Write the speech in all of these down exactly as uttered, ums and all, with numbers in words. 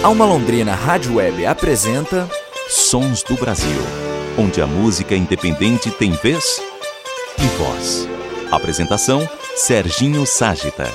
Alma Londrina Rádio Web apresenta Sons do Brasil, onde a música independente tem vez e voz. Apresentação, Serginho Ságita.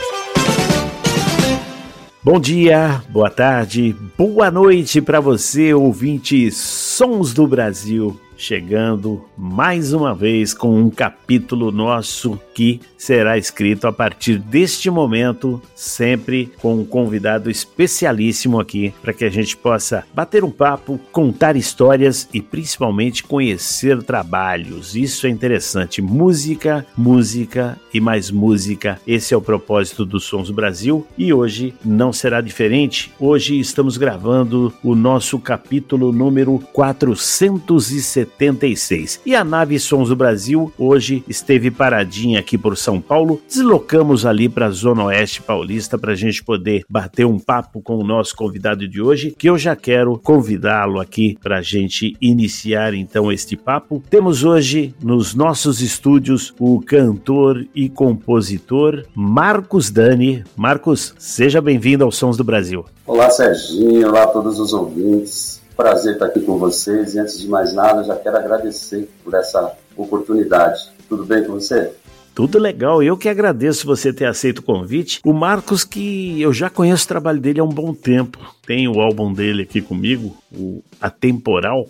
Bom dia, boa tarde, boa noite para você, ouvinte Sons do Brasil. Chegando mais uma vez com um capítulo nosso que será escrito a partir deste momento, sempre com um convidado especialíssimo aqui, para que a gente possa bater um papo, contar histórias e principalmente conhecer trabalhos. Isso é interessante. Música, música e mais música. Esse é o propósito do Sons do Brasil e hoje não será diferente. Hoje estamos gravando o nosso capítulo número quatrocentos e setenta e seis. E a nave Sons do Brasil hoje esteve paradinha aqui por São Paulo. Deslocamos ali para a Zona Oeste Paulista para a gente poder bater um papo com o nosso convidado de hoje, que eu já quero convidá-lo aqui para a gente iniciar então este papo. Temos hoje nos nossos estúdios o cantor e compositor Marcos Dani. Marcos, seja bem-vindo ao Sons do Brasil. Olá, Serginho. Olá a todos os ouvintes. Prazer estar aqui com vocês e antes de mais nada já quero agradecer por essa oportunidade. Tudo bem com você? Tudo legal, eu que agradeço você ter aceito o convite. O Marcos, que eu já conheço o trabalho dele há um bom tempo, tem o álbum dele aqui comigo, o Atemporal,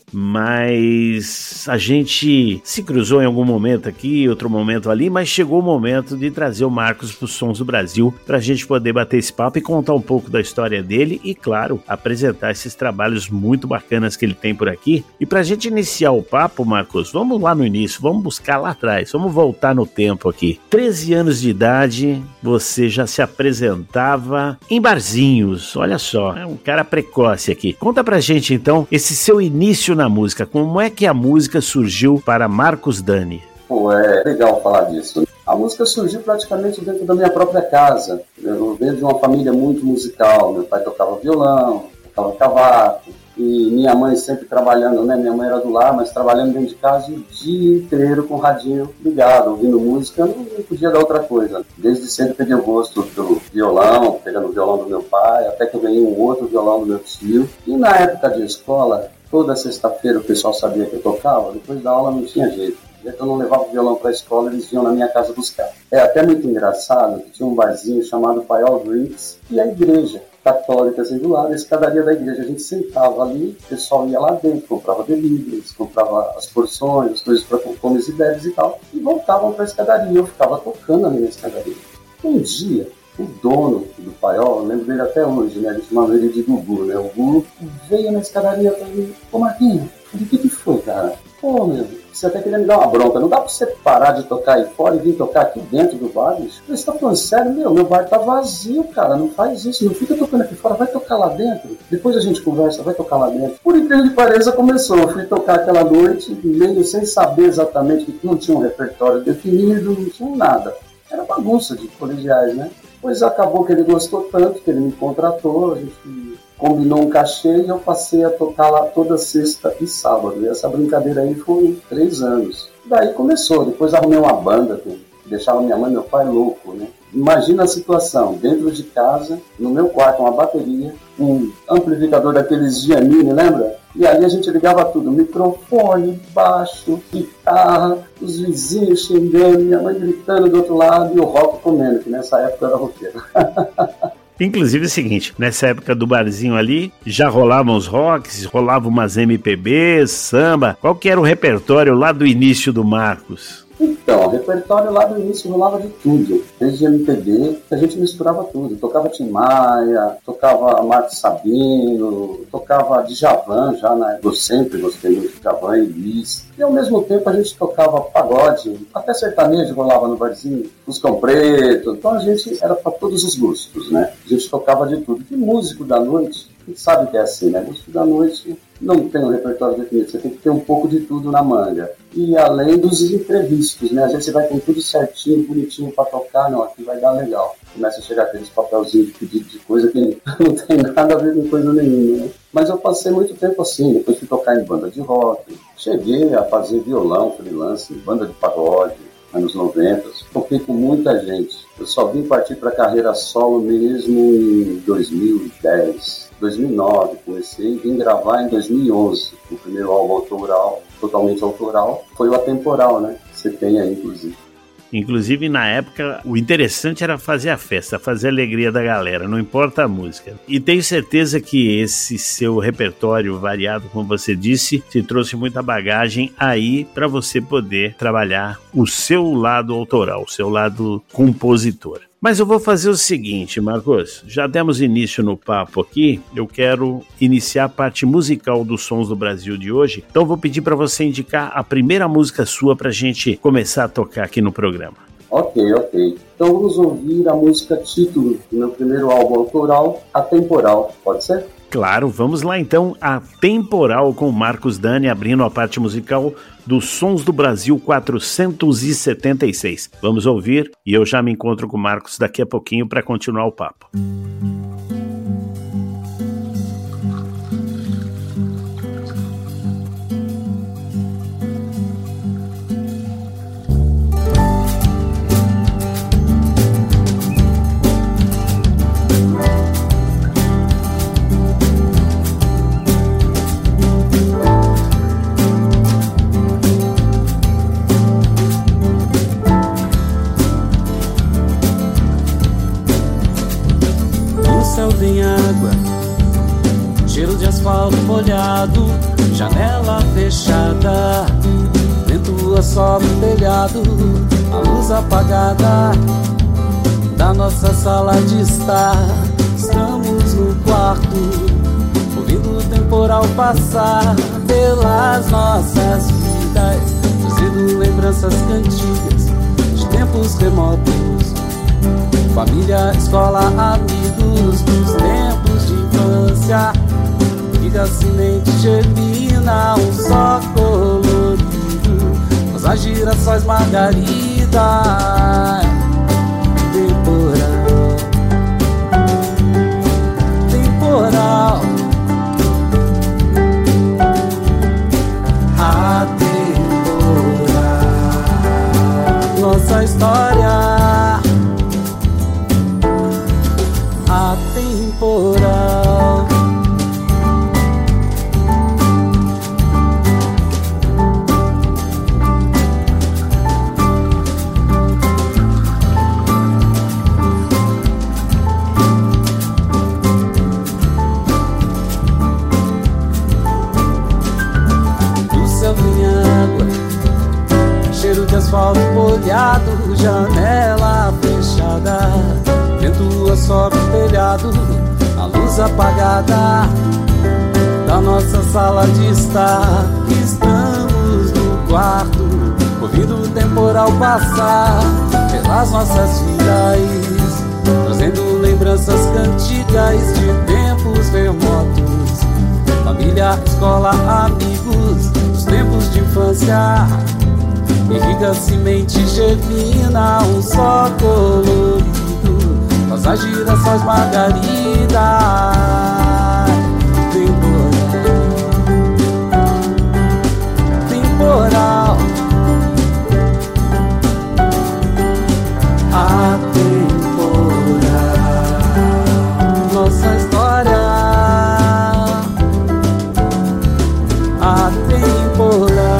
mas a gente se cruzou em algum momento aqui, outro momento ali, mas chegou o momento de trazer o Marcos para os Sons do Brasil, para a gente poder bater esse papo e contar um pouco da história dele e, claro, apresentar esses trabalhos muito bacanas que ele tem por aqui. E para a gente iniciar o papo, Marcos, vamos lá no início, vamos buscar lá atrás, vamos voltar no tempo aqui. treze anos de idade, você já se apresentava em barzinhos, olha só, é um cara precoce aqui. Conta pra gente então esse seu início na música, como é que a música surgiu para Marcos Dani? Pô, é legal falar disso. A música surgiu praticamente dentro da minha própria casa. Eu venho de uma família muito musical, meu pai tocava violão, tocava cavaco, e minha mãe sempre trabalhando, né? Minha mãe era do lar, mas trabalhando dentro de casa o dia inteiro com o radinho ligado, ouvindo música, não, não podia dar outra coisa. Desde sempre peguei o gosto pelo violão, pegando o violão do meu pai, até que eu ganhei um outro violão do meu tio. E na época de escola, toda sexta-feira o pessoal sabia que eu tocava, depois da aula não tinha jeito. Já que eu não levava o violão para a escola, eles vinham na minha casa buscar. É até muito engraçado que tinha um barzinho chamado Paiol Drinks e a igreja católica assim do lado, a escadaria da igreja. A gente sentava ali, o pessoal ia lá dentro, comprava deliveries, comprava as porções, as coisas para comes e bebes e tal, e voltavam para a escadaria. Eu ficava tocando ali na escadaria. Um dia, o dono do Paiol, eu lembro dele até hoje, né? A gente chamava ele de Gugu, né? O Gugu veio na escadaria e falou: ô Marquinhos, o que que foi, cara? Pô, meu, você até queria me dar uma bronca, não dá pra você parar de tocar aí fora e vir tocar aqui dentro do bar, bicho? Você tá falando sério? Meu, meu bar tá vazio, cara, não faz isso, não fica tocando aqui fora, vai tocar lá dentro. Depois a gente conversa, vai tocar lá dentro. Por incrível que pareça, começou, eu fui tocar aquela noite, meio sem saber exatamente, que não tinha um repertório definido, não tinha nada. Era bagunça de colegiais, né? Pois acabou que ele gostou tanto, que ele me contratou, a gente combinou um cachê e eu passei a tocar lá toda sexta e sábado. E essa brincadeira aí foi três anos. Daí começou, depois arrumei uma banda que deixava minha mãe e meu pai louco, né? Imagina a situação, dentro de casa, no meu quarto, uma bateria, um amplificador daqueles Giannini, lembra? E ali a gente ligava tudo, microfone, baixo, guitarra, os vizinhos xingando, minha mãe gritando do outro lado e o rock comendo, que nessa época eu era roqueiro. Inclusive é o seguinte, nessa época do barzinho ali, já rolavam os rocks, rolavam umas M P Bs, samba. Qual que era o repertório lá do início do Marcos? Então, o repertório lá do início rolava de tudo, desde M P B, que a gente misturava tudo. Tocava Tim Maia, tocava Marcos Sabino, tocava Djavan, já na eu sempre gostei muito de Djavan e Liz. E ao mesmo tempo a gente tocava pagode, até sertanejo rolava no barzinho, Fuscão Preto. Então a gente era para todos os gostos, né? A gente tocava de tudo. E músico da noite, a gente sabe que é assim, né? Músico da noite não tem um repertório definido, você tem que ter um pouco de tudo na manga. E além dos imprevistos, né? Às vezes você vai com tudo certinho, bonitinho pra tocar, não, aqui vai dar legal. Começa a chegar aqueles papelzinhos de pedido de coisa que não tem nada a ver com coisa nenhuma, né? Mas eu passei muito tempo assim, depois fui tocar em banda de rock, cheguei a fazer violão, freelance, banda de pagode, anos noventa, toquei com muita gente. Eu só vim partir para a carreira solo mesmo em dois mil e dez, dois mil e nove, comecei e vim gravar em dois mil e onze, o primeiro álbum autoral, totalmente autoral, foi o Atemporal, né? Você tem aí, inclusive. Inclusive, na época, o interessante era fazer a festa, fazer a alegria da galera, não importa a música. E tenho certeza que esse seu repertório variado, como você disse, te trouxe muita bagagem aí para você poder trabalhar o seu lado autoral, o seu lado compositor. Mas eu vou fazer o seguinte, Marcos, já demos início no papo aqui, eu quero iniciar a parte musical dos Sons do Brasil de hoje, então vou pedir para você indicar a primeira música sua para a gente começar a tocar aqui no programa. Ok, ok. Então vamos ouvir a música título do meu primeiro álbum autoral, Atemporal, pode ser? Claro, vamos lá então, Atemporal com Marcos Dani abrindo a parte musical dos Sons do Brasil quatrocentos e setenta e seis. Vamos ouvir e eu já me encontro com o Marcos daqui a pouquinho para continuar o papo. Asfalto molhado, janela fechada, vento assola o telhado, a luz apagada da nossa sala de estar. Estamos no quarto, ouvindo o temporal passar pelas nossas vidas, trazendo lembranças cantigas de tempos remotos, família, escola, amigos dos tempos de infância. A semente germina um só colorido, mas as girassóis margarida. Temporal, temporal, atemporal. Nossa história atemporal. Asfalto molhado, janela fechada, vento sobe o telhado, a luz apagada da nossa sala de estar. Estamos no quarto, ouvindo o temporal passar pelas nossas vidas, trazendo lembranças cantigas de tempos remotos, família, escola, amigos dos tempos de infância. Irriga, semente, germina um só colorido, faz as girassóis margarida. Temporal, temporal, atemporal. Nossa história atemporal.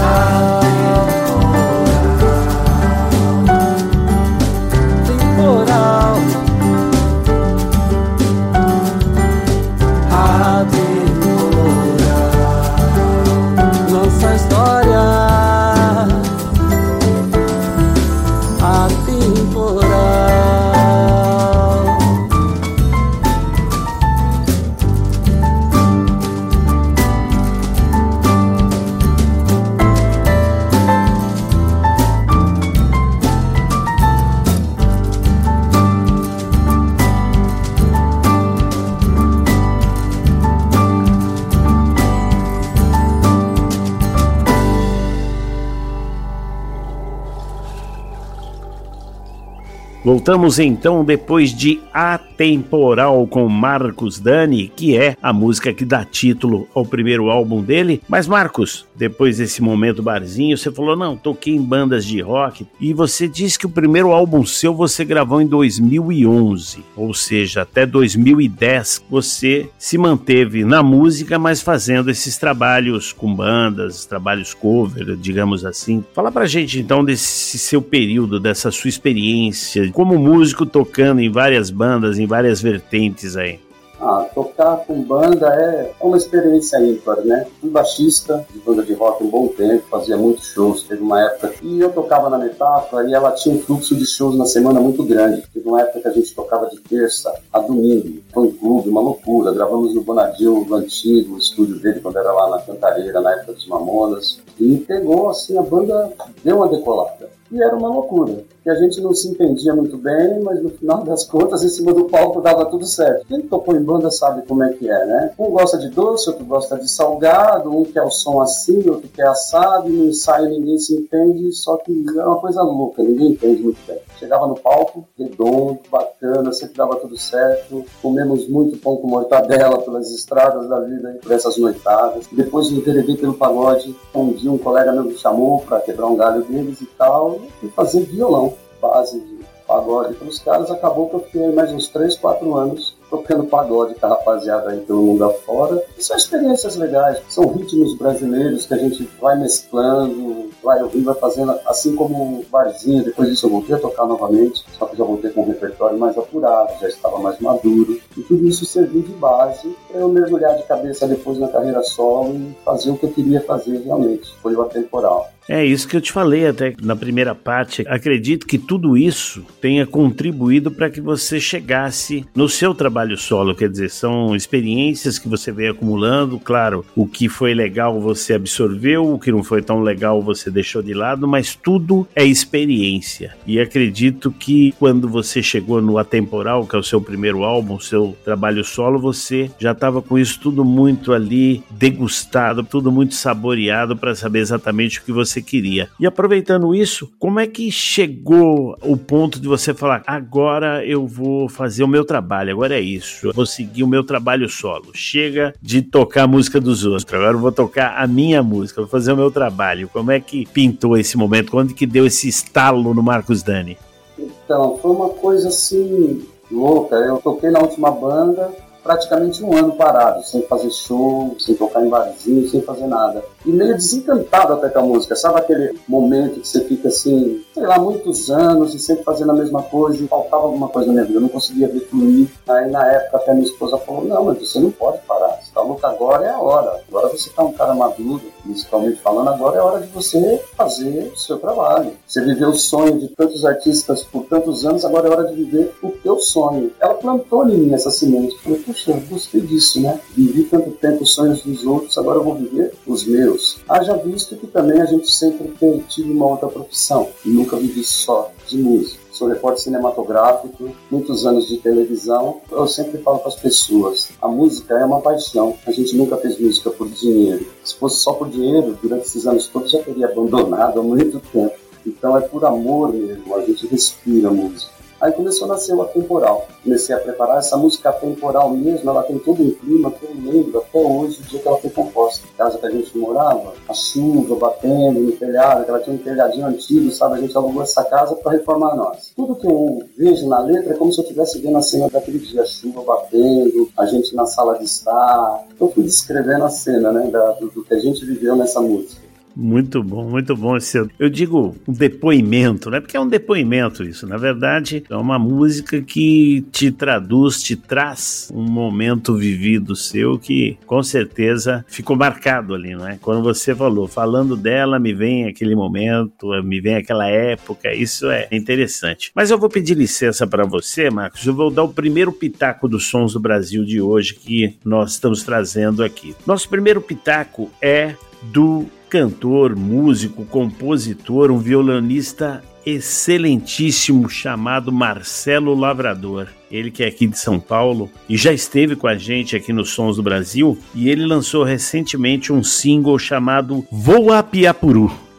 Voltamos então depois de Atemporal com Marcos Dani, que é a música que dá título ao primeiro álbum dele. Mas Marcos, depois desse momento barzinho, você falou, não, toquei em bandas de rock, e você disse que o primeiro álbum seu você gravou em dois mil e onze, ou seja, até dois mil e dez você se manteve na música, mas fazendo esses trabalhos com bandas, trabalhos cover, digamos assim. Fala pra gente então desse seu período, dessa sua experiência como músico tocando em várias bandas, em várias vertentes aí. Ah, tocar com banda é uma experiência ímpar, né? Fui baixista de banda de rock um bom tempo, fazia muitos shows, teve uma época e eu tocava na Metáfora e ela tinha um fluxo de shows na semana muito grande. Teve uma época que a gente tocava de terça a domingo, foi um clube, uma loucura. Gravamos no Bonadil, no antigo estúdio dele, quando era lá na Cantareira, na época dos Mamonas, e pegou assim, a banda deu uma decolada. E era uma loucura, que a gente não se entendia muito bem, mas no final das contas, em cima do palco dava tudo certo. Quem tocou em banda sabe como é que é, né? Um gosta de doce, outro gosta de salgado, um quer o som assim, outro quer assado, e no ensaio ninguém se entende, só que é uma coisa louca, ninguém entende muito bem. Chegava no palco, redondo, bacana, sempre dava tudo certo, comemos muito pão com mortadela pelas estradas da vida, por essas noitadas. Depois me enveredei pelo pagode, um dia um colega meu me chamou para quebrar um galho deles e tal, e fazer violão, base de pagode para os caras. Acabou que eu fiquei mais uns três, quatro anos tocando pagode com a rapaziada aí pelo mundo afora. E são experiências legais, são ritmos brasileiros que a gente vai mesclando, vai ouvindo, vai fazendo, assim como o barzinho. Depois disso eu voltei a tocar novamente, só que já voltei com um repertório mais apurado, já estava mais maduro. E tudo isso serviu de base para eu mergulhar de cabeça depois na carreira solo e fazer o que eu queria fazer realmente. Foi o Atemporal. É isso que eu te falei até na primeira parte. Acredito que tudo isso tenha contribuído para que você chegasse no seu trabalho solo, quer dizer, são experiências que você veio acumulando, claro, o que foi legal você absorveu, o que não foi tão legal você deixou de lado, mas tudo é experiência. E acredito que quando você chegou no Atemporal, que é o seu primeiro álbum, seu trabalho solo, você já estava com isso tudo muito ali degustado, tudo muito saboreado para saber exatamente o que você queria. E aproveitando isso, como é que chegou o ponto de você falar, agora eu vou fazer o meu trabalho, agora é isso, eu vou seguir o meu trabalho solo, chega de tocar a música dos outros, agora eu vou tocar a minha música, vou fazer o meu trabalho. Como é que pintou esse momento? Quando que deu esse estalo no Marcos Dani? Então, foi uma coisa assim louca. Eu toquei na última banda praticamente um ano parado, sem fazer show, sem tocar em barzinho, sem fazer nada. E meio desencantado até com a música. Sabe aquele momento que você fica assim, sei lá, muitos anos e sempre fazendo a mesma coisa e faltava alguma coisa na minha vida, eu não conseguia ver fluir. Aí na época até minha esposa falou, não, mas você não pode parar, você tá louco, agora é a hora. Agora você tá um cara maduro, musicalmente falando, agora é hora de você fazer o seu trabalho. Você viveu o sonho de tantos artistas por tantos anos, agora é hora de viver o teu sonho. Ela plantou em mim essa semente. Eu falei, puxa, eu gostei disso, né? Vivi tanto tempo os sonhos dos outros, agora eu vou viver os meus. Haja visto que também a gente sempre tem tido uma outra profissão e nunca vivi só de música. Sou repórter cinematográfico, muitos anos de televisão. Eu sempre falo para as pessoas, a música é uma paixão. A gente nunca fez música por dinheiro. Se fosse só por dinheiro, durante esses anos todos já teria abandonado há muito tempo. Então é por amor mesmo, a gente respira a música. Aí começou a nascer o Atemporal. Comecei a preparar essa música atemporal mesmo, ela tem todo um clima que eu lembro até hoje, o dia que ela foi composta. A casa que a gente morava, a chuva batendo no telhado, ela tinha um telhadinho antigo, sabe? A gente alugou essa casa para reformar nós. Tudo que eu vejo na letra é como se eu estivesse vendo a cena daquele dia, a chuva batendo, a gente na sala de estar. Eu fui descrevendo a cena, né, da, do, do que a gente viveu nessa música. Muito bom, muito bom esse, eu digo, um depoimento, né? Porque é um depoimento isso, na verdade é uma música que te traduz, te traz um momento vivido seu que com certeza ficou marcado ali, não é? Quando você falou, falando dela, me vem aquele momento, me vem aquela época, isso é interessante. Mas eu vou pedir licença para você, Marcos, eu vou dar o primeiro pitaco dos Sons do Brasil de hoje que nós estamos trazendo aqui. Nosso primeiro pitaco é do cantor, músico, compositor, um violonista excelentíssimo chamado Marcelo Lavrador. Ele que é aqui de São Paulo e já esteve com a gente aqui nos Sons do Brasil, e ele lançou recentemente um single chamado Voa Piapuru.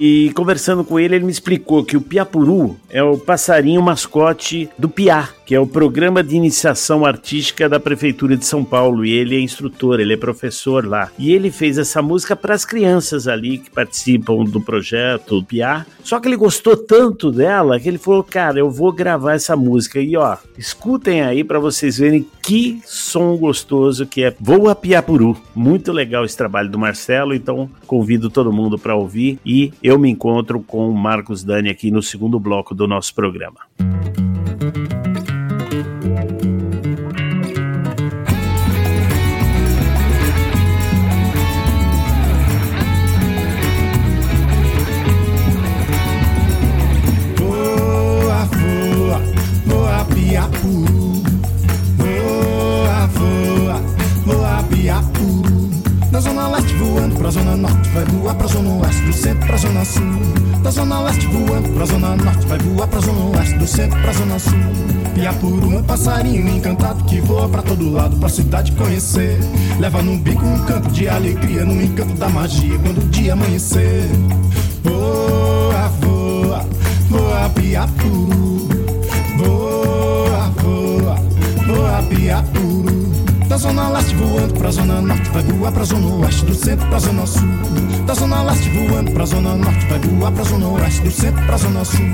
e conversando com ele, ele me explicou que o piapuru é o passarinho mascote do Piá, que é o programa de iniciação artística da Prefeitura de São Paulo, e ele é instrutor, ele é professor lá. E ele fez essa música para as crianças ali que participam do projeto Piá, só que ele gostou tanto dela que ele falou, cara, eu vou gravar essa música. E ó, escutem aí para vocês verem que som gostoso que é Voa Piapuru. Muito legal esse trabalho do Marcelo, então convido todo mundo para ouvir e eu me encontro com o Marcos Dani aqui no segundo bloco do nosso programa. Voa, voa, voa Piapuru. Voa, voa, voa Piapuru. Da zona leste voando pra zona norte, vai voar pra zona oeste, do centro pra zona sul. Da zona leste voando pra zona norte, vai voar pra zona oeste, do centro pra zona sul. Piapuru é um passarinho encantado que voa pra todo lado, pra cidade conhecer. Leva no bico um canto de alegria, no encanto da magia, quando o dia amanhecer. Voa, voa, voa Piapuru. Voa, voa, voa Piapuru. Da zona leste voando pra zona norte, vai voar pra zona oeste, do centro pra zona sul. Da zona leste voando pra zona norte, vai voar pra zona oeste, do centro pra zona sul.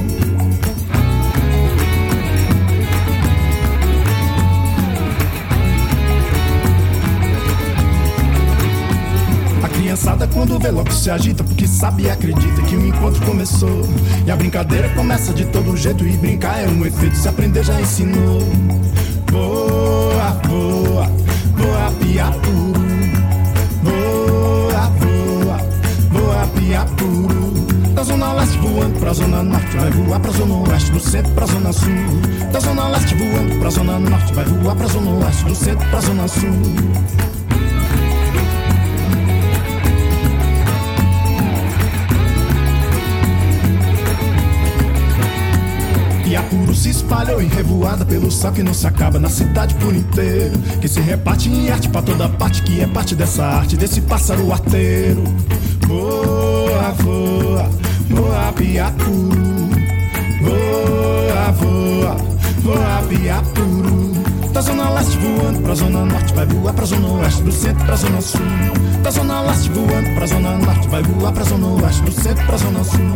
A criançada quando vê logo se agita, porque sabe e acredita que o encontro começou. E a brincadeira começa de todo jeito, e brincar é um efeito, se aprender já ensinou. Voa, voa, voa Piapuru. Voa, voa, voa Piapuru. Da zona leste voando pra zona norte, vai voar pra zona oeste, do centro pra zona sul. Da zona leste voando pra zona norte, vai voar pra zona oeste, do centro pra zona sul. Piapuru se espalhou em revoada pelo céu que não se acaba na cidade por inteiro, que se reparte em arte pra toda parte, que é parte dessa arte, desse pássaro arteiro. Voa, voa, voa Piapuru. Voa, voa, voa Piapuru. Da zona leste voando pra zona norte, vai voar pra zona oeste, do centro pra zona sul. Da zona leste voando pra zona norte, vai voar pra zona oeste, do centro pra zona sul.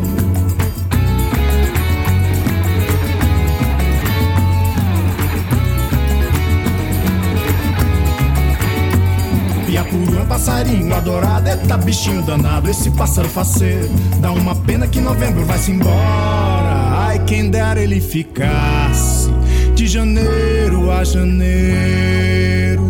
Piapuru é um passarinho adorado, eita bichinho danado, esse pássaro faceiro. Dá uma pena que novembro vai-se embora, ai quem dera ele ficasse de janeiro a janeiro.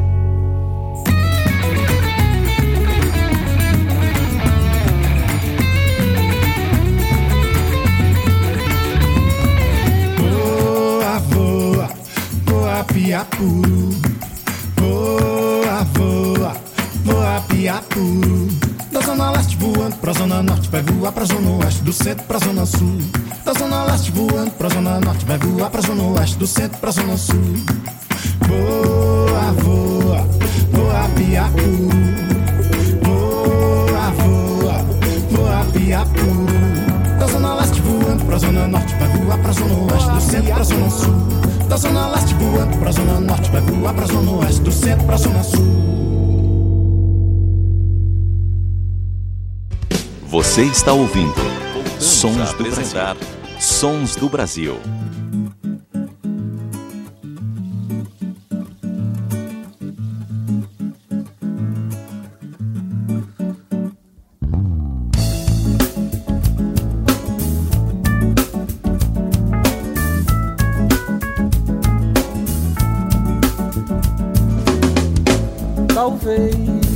Voa, voa, voa Piapuru. Voa, voa, voa Piapuru. Da zona leste voando pra zona norte, vai voar pra zona oeste, do centro pra zona sul. Da zona leste voando pra zona norte, vai voar pra zona oeste, do centro pra zona sul. Voa, voa, voa Piapuru. Voa, voa, voa Piapuru. Da zona leste voando pra zona norte, vai voar pra zona oeste, do centro pra zona sul. Da zona leste voando pra zona norte, vai voar pra zona oeste, do centro pra zona sul. Você está ouvindo Sons do Brasil. Sons do Brasil. Talvez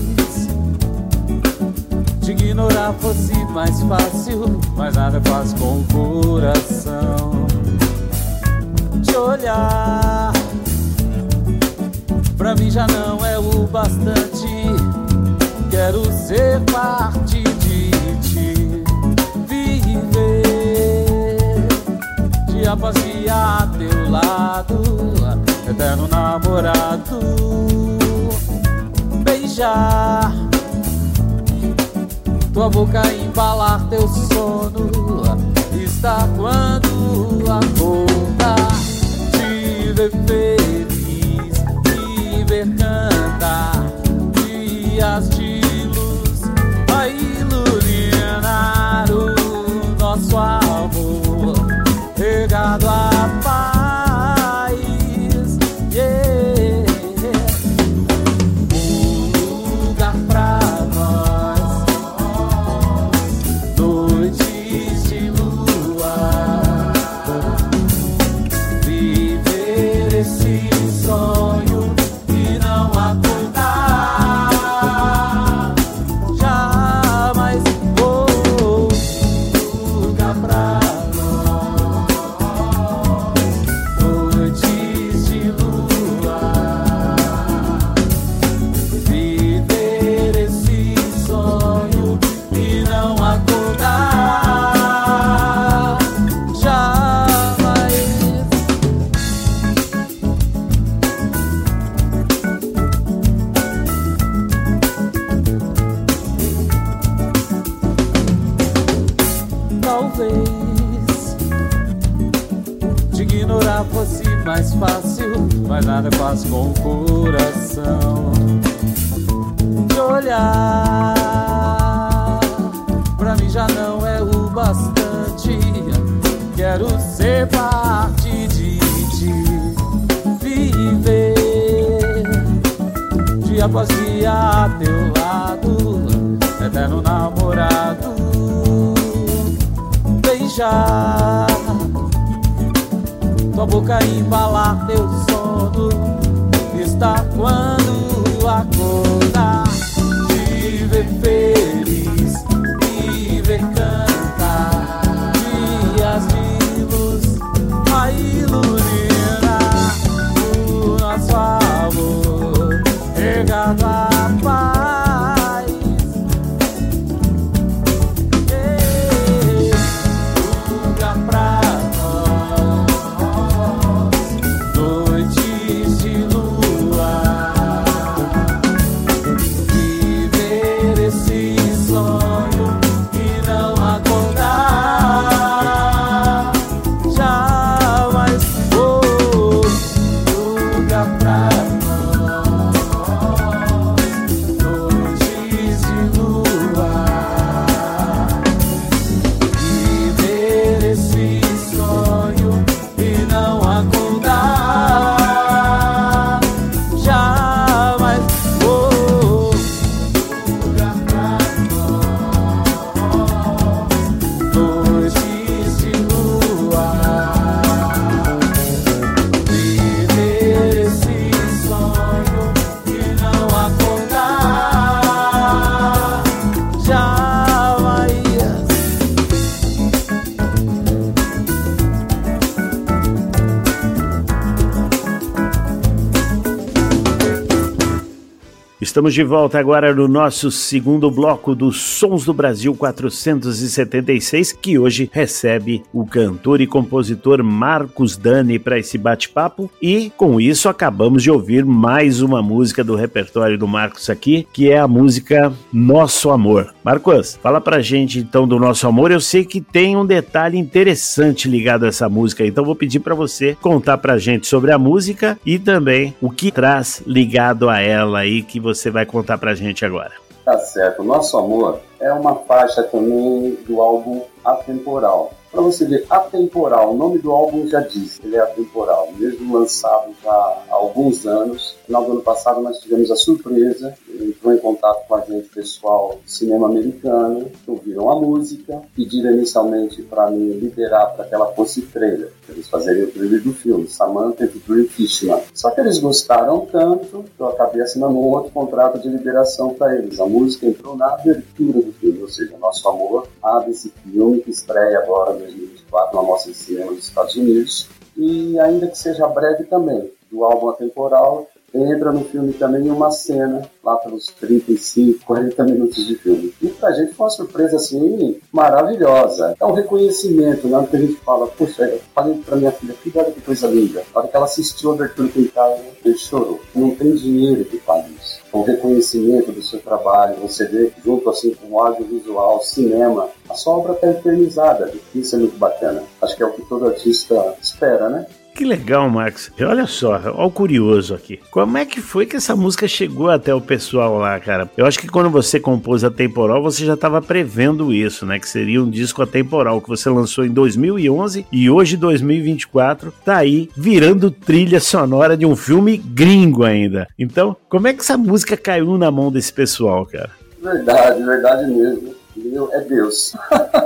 te ignorar fosse mais fácil, mas nada faz com o coração. Te olhar pra mim já não é o bastante. Quero ser parte de ti, viver, te passear a teu lado, eterno namorado. Beijar tua boca embalar teu sono, está quando acordar, te ver feliz, te ver cantar, dias de luz a iluminar o nosso amor, regado a paz, yeah. Um lugar pra nós, noites de lua, viver esse sonho e não acordar, jamais vou. Um lugar pra noites de lua, viver esse sonho e não acordar, jamais. Talvez te ignorar fosse mais fácil, mas nada faz com o coração. De olhar pra mim já não é o bastante. Quero ser parte de ti, viver dia após dia a teu lado, eterno namorado. Beijar tua boca embalar teu sono, está quando acordar, te ver feliz e ver cantar, dias de luz a iluminar o nosso amor, regado a paz, yeah. Lugar pra noites de lua, viver esse sonho e não acordar, jamais vou. Lugar pra noites de lua, viver esse sonho e não acordar, jamais vou. Lugar pra noites de lua, viver esse sonho e não acordar, jamais. Estamos de volta agora no nosso segundo bloco dos Sons do Brasil quatrocentos e setenta e seis, que hoje recebe o cantor e compositor Marcos Dani para esse bate-papo, e com isso acabamos de ouvir mais uma música do repertório do Marcos aqui, que é a música Nosso Amor. Marcos, fala pra gente então do Nosso Amor. Eu sei que tem um detalhe interessante ligado a essa música, então vou pedir para você contar pra gente sobre a música e também o que traz ligado a ela aí, que você vai contar pra gente agora. Tá certo. Nosso Amor é uma faixa também do álbum Atemporal. Para você ver, Atemporal, o nome do álbum já diz, ele é atemporal, mesmo lançado já há alguns anos. No final do ano passado nós tivemos a surpresa, entrou em contato com a gente pessoal do cinema americano, ouviram a música, pediram inicialmente para me liberar para que ela fosse trailer, para eles fazerem o trailer do filme, Samantha e Drew Fishman. Só que eles gostaram tanto que eu acabei assinando um outro contrato de liberação para eles. A música entrou na abertura do filme, ou seja, Nosso Amor abre esse filme que estreia agora em dois mil e vinte e quatro na Mostra de Cinema dos Estados Unidos, e ainda que seja breve também, do álbum Atemporal, entra no filme também uma cena, lá pelos trinta e cinco, quarenta minutos de filme. E pra gente foi uma surpresa, assim, maravilhosa. É um reconhecimento, né? Que a gente fala, poxa, eu falei pra minha filha, que coisa linda. Na hora que ela assistiu a abertura em casa, ele chorou. Não tem dinheiro que faz isso. o reconhecimento do seu trabalho, você vê junto assim com o audiovisual, cinema, a sua obra está eternizada. Isso é muito bacana. Acho que é o que todo artista espera, né? Que legal, Marcos. Olha só, olha o curioso aqui. Como é que foi que essa música chegou até o pessoal lá, cara? Eu acho que quando você compôs Atemporal, você já estava prevendo isso, né? Que seria um disco atemporal que você lançou em dois mil e onze e hoje, dois mil e vinte e quatro, tá aí virando trilha sonora de um filme gringo ainda. Então, como é que essa música caiu na mão desse pessoal, cara? Verdade, verdade mesmo. Meu, é Deus.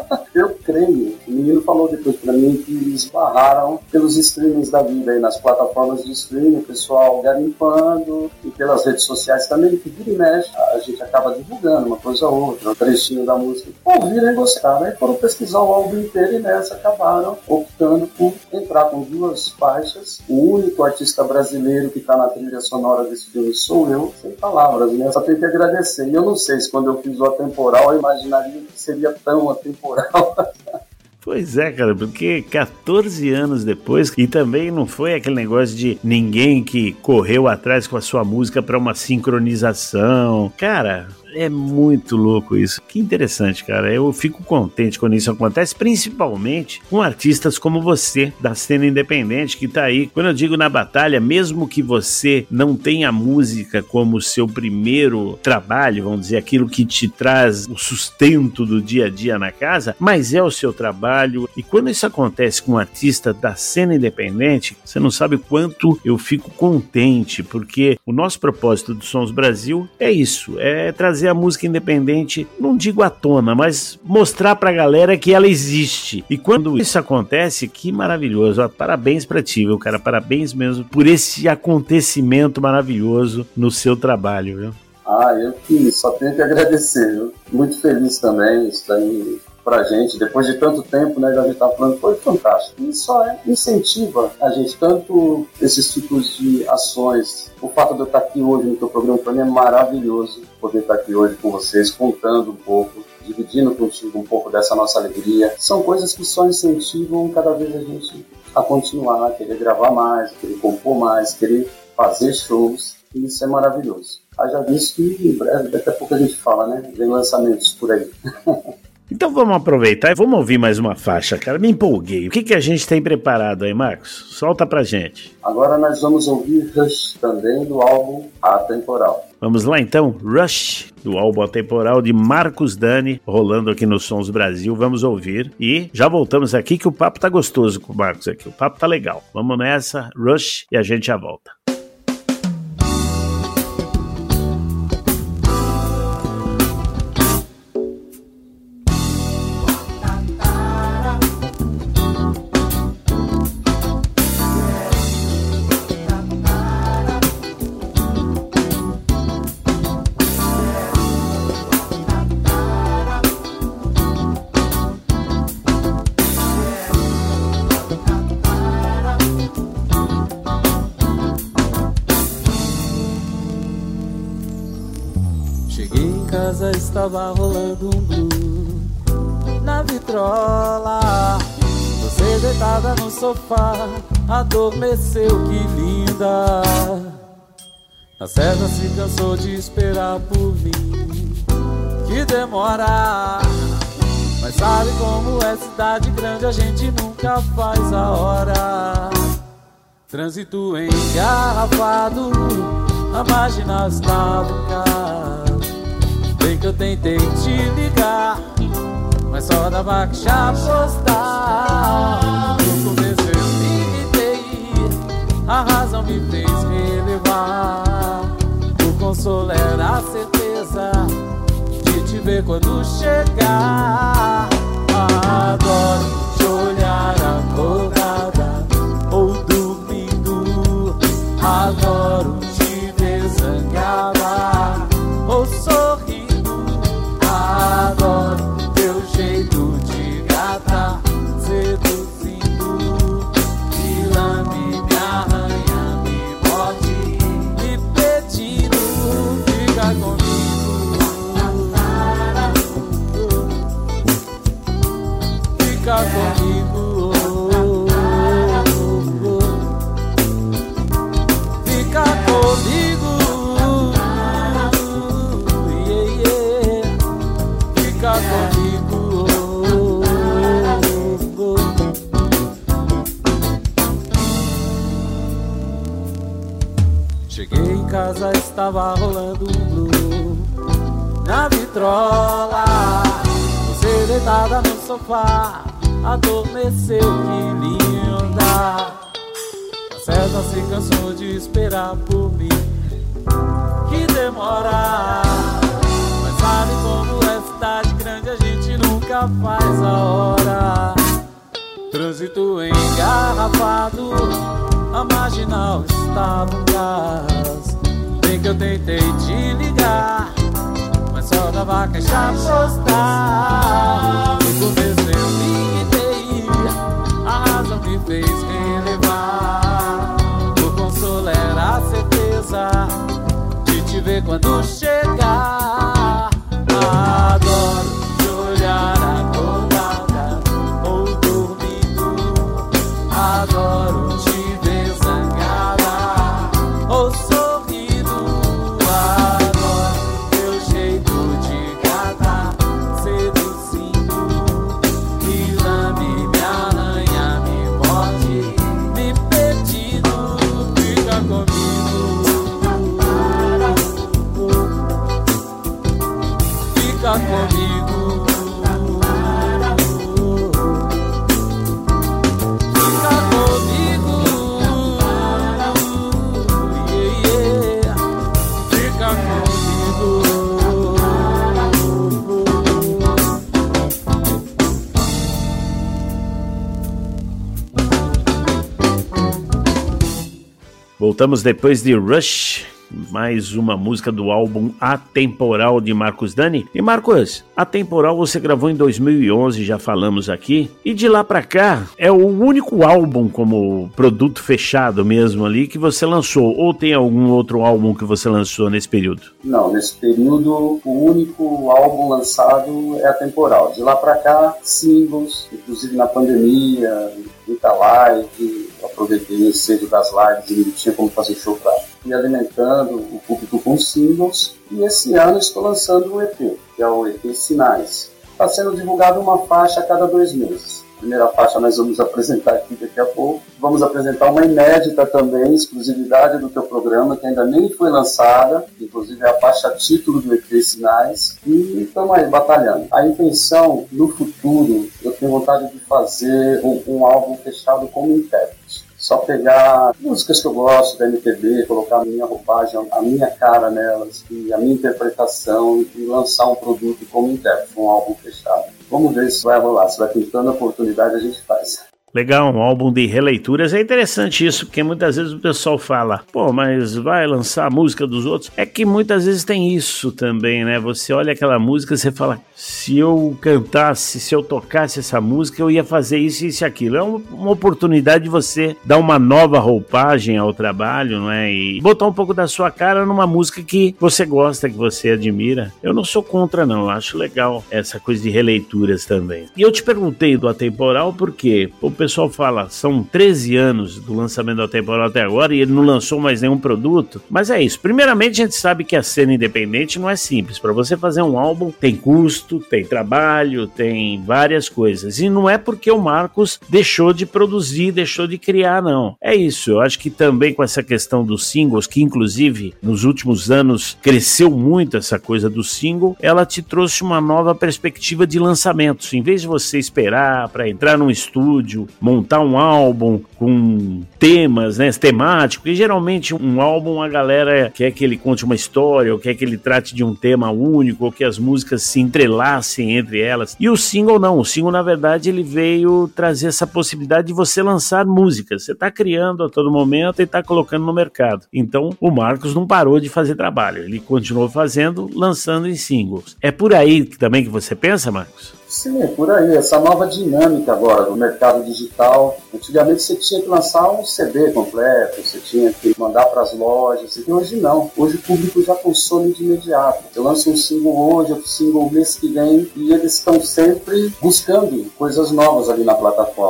Eu creio. O menino falou depois pra mim que eles barraram pelos streamings da vida aí, nas plataformas de streaming, o pessoal garimpando, e pelas redes sociais também, que vira e mexe, a gente acaba divulgando uma coisa ou outra, um trechinho da música. Ouviram e gostaram, aí foram pesquisar o álbum inteiro e nessa acabaram optando por entrar com duas faixas. O único artista brasileiro que tá na trilha sonora desse filme sou eu, sem palavras, né? Só tenho que agradecer. E eu não sei se quando eu fiz o Atemporal eu imaginaria que seria tão atemporal. Pois é, cara, porque quatorze anos depois, e também não foi aquele negócio de ninguém que correu atrás com a sua música para uma sincronização. Cara, é muito louco isso. Que interessante, cara. Eu fico contente quando isso acontece, principalmente com artistas como você, da cena independente, que tá aí. Quando eu digo na batalha, mesmo que você não tenha a música como seu primeiro trabalho, vamos dizer, aquilo que te traz o sustento do dia a dia na casa, mas é o seu trabalho. E quando isso acontece com um artista da cena independente, você não sabe o quanto eu fico contente, porque o nosso propósito do Sons Brasil é isso, é trazer a música independente, não digo à tona, mas mostrar pra galera que ela existe. E quando isso acontece, que maravilhoso. Ó, parabéns pra ti, viu, cara? Parabéns mesmo por esse acontecimento maravilhoso no seu trabalho, viu? Ah, eu que só tenho que agradecer, viu? Muito feliz também, isso daí pra gente, depois de tanto tempo, né, que a gente tá falando, foi fantástico. E só é, incentiva a gente, tanto esses tipos de ações. O fato de eu estar aqui hoje no teu programa, pra mim é maravilhoso poder estar aqui hoje com vocês, contando um pouco, dividindo contigo um pouco dessa nossa alegria. São coisas que só incentivam cada vez a gente a continuar, a querer gravar mais, a querer compor mais, querer fazer shows, e isso é maravilhoso. Haja visto que em breve, daqui a pouco a gente fala, né, vem lançamentos por aí. Então vamos aproveitar e vamos ouvir mais uma faixa, cara. Me empolguei. O que, que a gente tem preparado aí, Marcos? Solta pra gente. Agora nós vamos ouvir Rush, também do álbum Atemporal. Vamos lá então, Rush, do álbum Atemporal de Marcos Dani, rolando aqui no Sons Brasil. Vamos ouvir e já voltamos aqui que o papo tá gostoso com o Marcos aqui. O papo tá legal. Vamos nessa, Rush, e a gente já volta. Estava rolando um blues na vitrola. Você deitada no sofá, adormeceu, que linda. A César se cansou de esperar por mim, que demora. Mas sabe como é cidade grande, a gente nunca faz a hora. Trânsito engarrafado, a marginal está trancada. Sei que eu tentei te ligar, mas só dava que já postar. No começo eu me irritei, a razão me fez relevar. O consolo era a certeza de te ver quando chegar. Adoro te olhar acordada ou dormindo. Adoro te ver zangada ou sorrindo. Adoro teu jeito de gata, seduzindo. Me lambe, me arranha, me morde, me pedindo, fica comigo. Fica comigo. casa estava rolando um blue. Na vitrola, você deitada no sofá, adormeceu, que linda. A César se cansou de esperar por mim. Que demora, mas sabe como é cidade grande, a gente nunca faz a hora. Trânsito engarrafado, a marginal estava um gás. Bem que eu tentei te ligar, mas só dava caixa postal. No começo eu liguei, a razão me fez relevar. O consolo era a certeza de te ver quando chegar. Adoro te olhar acordada ou dormindo. Adoro te ver zangada ou sorrindo. Adoro teu jeito de gata, seduzindo. Me lame, me arranha, me morde, me pedindo. Fica comigo, fica comigo. Voltamos depois de Rush, mais uma música do álbum Atemporal de Marcos Dani. E Marcos, Atemporal você gravou em dois mil e onze, já falamos aqui, e de lá pra cá é o único álbum como produto fechado mesmo ali que você lançou, ou tem algum outro álbum que você lançou nesse período? Não, nesse período o único álbum lançado é Atemporal. De lá pra cá, singles, inclusive na pandemia, muita live, aproveitei o ensejo das lives e não tinha como fazer show pra ir alimentando o público com singles. E esse ano estou lançando o E P, que é o E P Sinais. Está sendo divulgado uma faixa a cada dois meses. A primeira faixa nós vamos apresentar aqui daqui a pouco. Vamos apresentar uma inédita também, exclusividade do teu programa, que ainda nem foi lançada, inclusive é a faixa título do E P Sinais. E estamos aí batalhando. A intenção, no futuro, eu tenho vontade de fazer um, um álbum fechado como intérprete. Só pegar músicas que eu gosto da M P B, colocar a minha roupagem, a minha cara nelas, e a minha interpretação, e lançar um produto como intérprete, um álbum fechado. Vamos ver se vai rolar, se vai tentando a oportunidade a gente faz. Legal, um álbum de releituras. É interessante isso, porque muitas vezes o pessoal fala, pô, mas vai lançar a música dos outros. É que muitas vezes tem isso também, né? Você olha aquela música e você fala, se eu cantasse, se eu tocasse essa música, eu ia fazer isso, isso e aquilo. É uma oportunidade de você dar uma nova roupagem ao trabalho, não é? E botar um pouco da sua cara numa música que você gosta, que você admira. Eu não sou contra, não. Eu acho legal essa coisa de releituras também. E eu te perguntei do Atemporal porque o pessoal fala, são treze anos do lançamento do Atemporal até agora e ele não lançou mais nenhum produto, mas é isso. Primeiramente, a gente sabe que a cena independente não é simples. Para você fazer um álbum, tem custo, tem trabalho, tem várias coisas. E não é porque o Marcos deixou de produzir, deixou de criar, não. É isso. Eu acho que também com essa questão dos singles, que inclusive nos últimos anos cresceu muito essa coisa do single, ela te trouxe uma nova perspectiva de lançamentos. Em vez de você esperar para entrar num estúdio, montar um álbum com temas, né, temáticos, e geralmente um álbum a galera quer que ele conte uma história, ou quer que ele trate de um tema único, ou que as músicas se entrelacem entre elas. E o single não, o single na verdade ele veio trazer essa possibilidade de você lançar músicas, você está criando a todo momento e está colocando no mercado. Então o Marcos não parou de fazer trabalho, ele continuou fazendo, lançando em singles. É por aí também que você pensa, Marcos? Sim, é por aí. Essa nova dinâmica agora do mercado digital. Antigamente você tinha que lançar um C D completo, você tinha que mandar para as lojas, e hoje não. Hoje o público já consome de imediato. Eu lanço um single hoje, outro single mês que vem, e eles estão sempre buscando coisas novas ali na plataforma.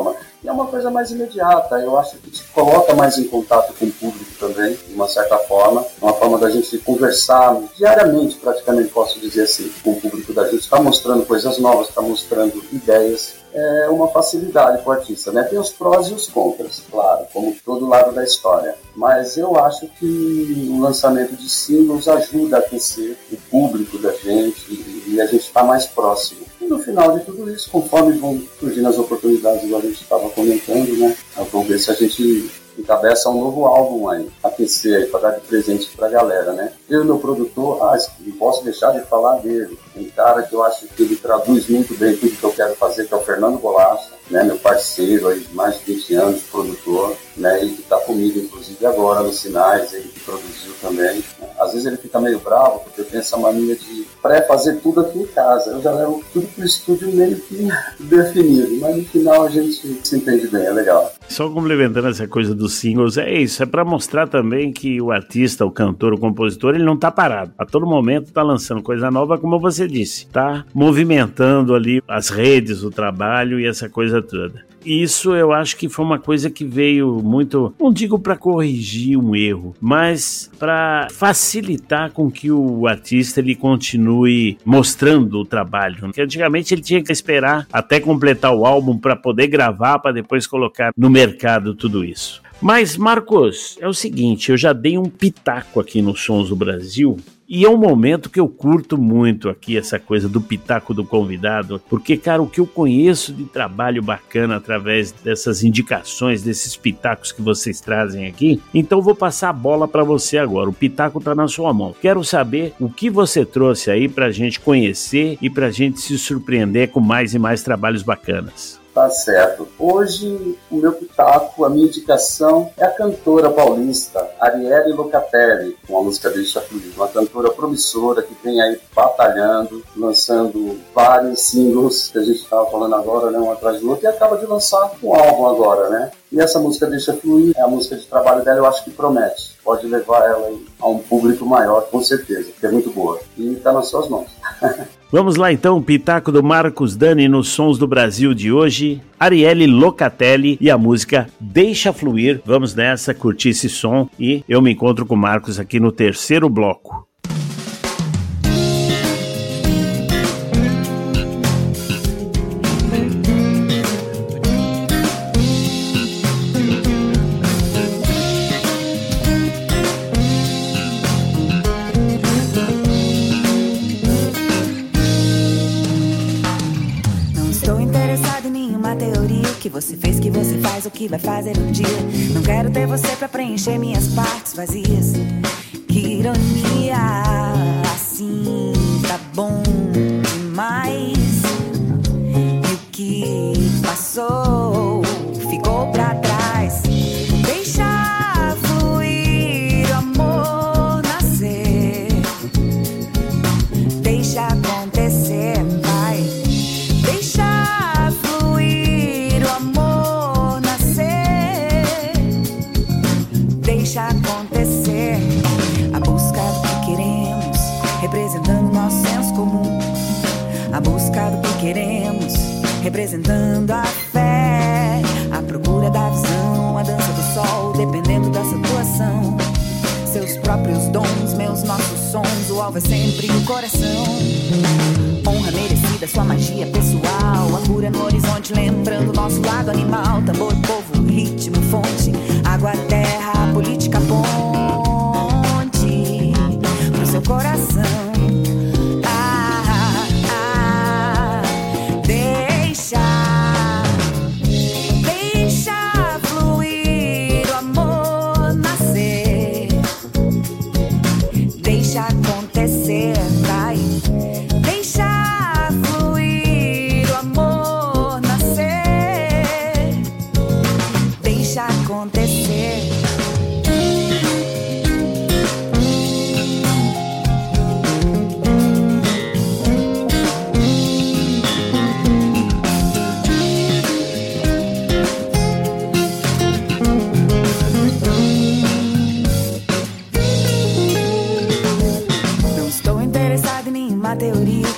E é uma coisa mais imediata, eu acho que te coloca mais em contato com o público também, de uma certa forma, uma forma da gente conversar diariamente, praticamente posso dizer assim, com o público da gente, está mostrando coisas novas, está mostrando ideias, é uma facilidade para o artista, né? Tem os prós e os contras, claro, como todo lado da história, mas eu acho que o lançamento de singles ajuda a aquecer o público da gente e, e a gente está mais próximo. E no final de tudo isso, conforme vão surgindo as oportunidades, igual a gente estava comentando, né? Vamos ver se a gente encabeça um novo álbum aí, aquecer aí, para dar de presente pra galera, né? Eu e meu produtor, ah, não posso deixar de falar dele. Um cara que eu acho que ele traduz muito bem tudo que eu quero fazer, que é o Fernando Bolacha, né? Meu parceiro aí de mais de vinte anos, produtor, né? Ele que tá comigo, inclusive, agora nos Sinais, ele que produziu também. Né? Às vezes ele fica meio bravo, porque eu tenho essa mania de pré-fazer tudo aqui em casa. Eu já levo tudo pro estúdio meio que definido, mas no final a gente se entende bem, é legal. Só complementando essa coisa dos singles, é isso, é para mostrar também que o artista, o cantor, o compositor, ele não tá parado. A todo momento tá lançando coisa nova, como você disse, tá movimentando ali as redes, o trabalho e essa coisa toda. Isso eu acho que foi uma coisa que veio muito, não digo para corrigir um erro, mas para facilitar com que o artista ele continue mostrando o trabalho. Porque antigamente ele tinha que esperar até completar o álbum para poder gravar, para depois colocar no mercado tudo isso. Mas, Marcos, é o seguinte, eu já dei um pitaco aqui nos Sons do Brasil e é um momento que eu curto muito aqui, essa coisa do pitaco do convidado, porque, cara, o que eu conheço de trabalho bacana através dessas indicações, desses pitacos que vocês trazem aqui, então vou passar a bola para você agora, o pitaco tá na sua mão. Quero saber o que você trouxe aí pra gente conhecer e pra gente se surpreender com mais e mais trabalhos bacanas. Tá certo. Hoje, o meu pitaco, a minha indicação é a cantora paulista Arielle Locatelli, com a música Deixa Fluir. Uma cantora promissora que vem aí batalhando, lançando vários singles que a gente estava falando agora, né, um atrás do outro, e acaba de lançar um álbum agora, né? E essa música Deixa Fluir é a música de trabalho dela, eu acho que promete. Pode levar ela aí a um público maior, com certeza, porque é muito boa. E está nas suas mãos. Vamos lá então, pitaco do Marcos Dani nos Sons do Brasil de hoje, Arielle Locatelli e a música Deixa Fluir. Vamos nessa, curtir esse som e eu me encontro com o Marcos aqui no terceiro bloco. Que você fez, que você faz, o que vai fazer um dia. Não quero ter você pra preencher minhas partes vazias. Que ironia, assim tá bom demais. E o que passou ficou pra trás. Deixa fluir o amor nascer. Deixa acontecer, vai. Deixa acontecer, a busca do que queremos, representando nosso senso comum. A busca do que queremos, representando a fé. A procura da visão, a dança do sol, dependendo da situação. Seus próprios dons, meus nossos sons, o alvo é sempre o coração. Honra merecida, sua magia pessoal, a cura no horizonte, lembrando nosso lado animal. Tambor, povo, ritmo, fonte, água, terra, política, ponte pro seu coração. Ah, ah, deixa, deixa fluir o amor nascer. Deixa acontecer, vai. Deixa fluir o amor nascer. Deixa acontecer.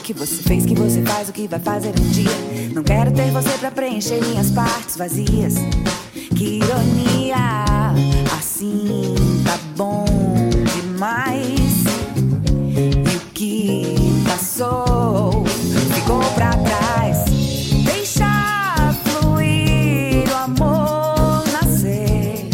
que você fez, que você faz, o que vai fazer um dia. Não quero ter você pra preencher minhas partes vazias. Que ironia, assim tá bom demais. E o que passou ficou pra trás. Deixa fluir o amor nascer.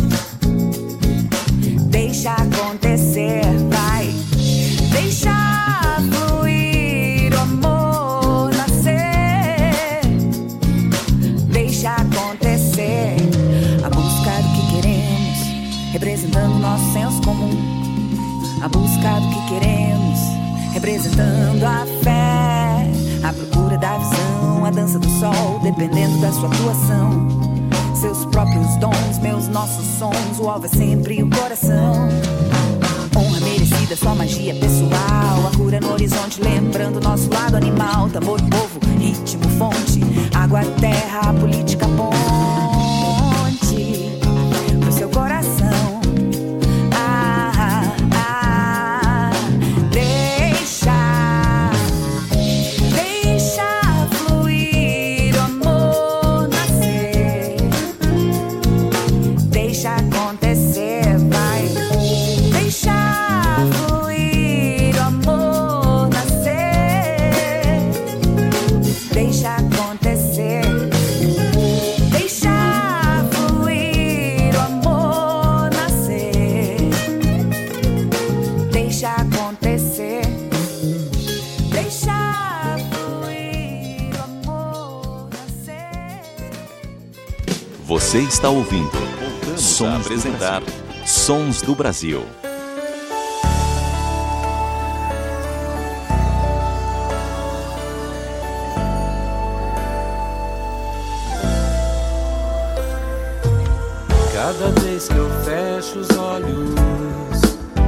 Deixa acontecer, vai. Deixa fluir o amor nascer. Deixa acontecer. A busca do que queremos, representando nosso senso comum. A busca do que queremos, representando a fé. A procura da visão, a dança do sol, dependendo da sua atuação. Seus próprios dons, meus nossos sons, o alvo é sempre o coração. Honra merecida, sua magia pessoal. A cura no horizonte, lembrando nosso lado animal. Tambor, povo, ritmo, fonte. Água, terra, política, ponte pro seu coração. Ah, ah, deixa, deixa fluir o amor nascer. Deixa acontecer, vai. Deixa fluir o amor nascer. Deixa acontecer. Deixa fluir o amor nascer. Deixa acontecer. Deixa fluir o amor nascer. Você está ouvindo Voltamos Sons a do apresentar Brasil. Sons do Brasil. Cada vez que eu fecho os olhos,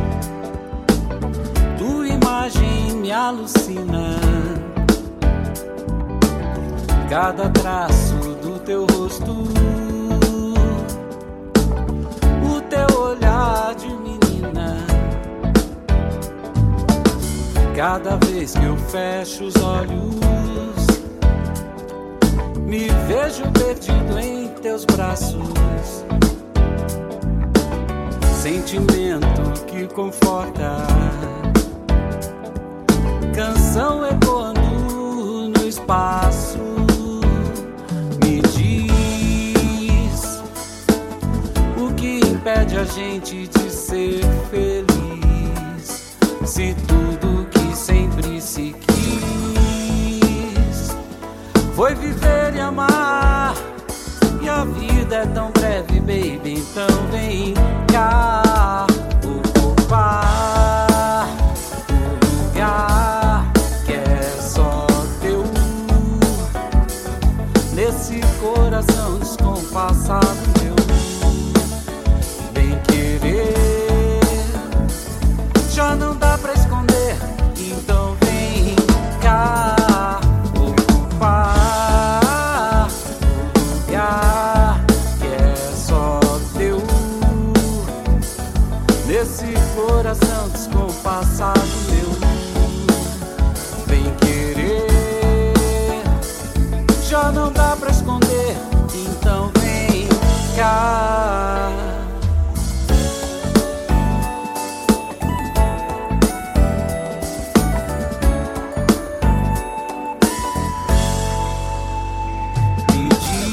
tua imagem me alucina. Cada traço do teu rosto, o teu olhar de menina. Cada vez que eu fecho os olhos, me vejo perdido em teus braços. Sentimento que conforta, canção ecoando no espaço. Me diz o que impede a gente de ser feliz, se tudo que sempre se quis foi viver e amar. E a vida é tão breve, baby, então vem cá ocupar o lugar que é só teu, nesse coração descompassado meu. Bem querer já não dá pra esconder, então vem cá ocupar esse coração descompassado meu. Vem querer, já não dá pra esconder, então vem cá. Me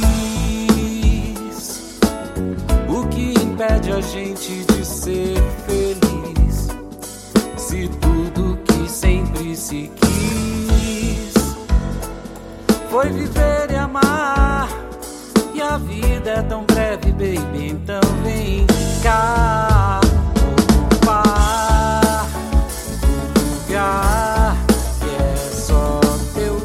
diz o que impede a gente de ser feliz, se tudo que sempre se quis foi viver e amar. E a vida é tão breve, baby, então vem cá ocupar o lugar que é só teu,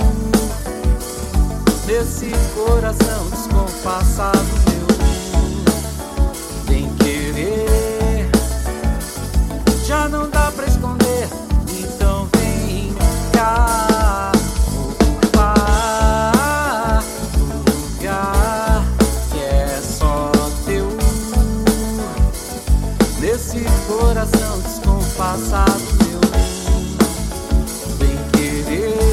nesse coração descompassado meu. Vem querer, já não dá pra esconder, então vem cá ocupar o lugar que é só teu, nesse coração descompassado meu. Vem querer,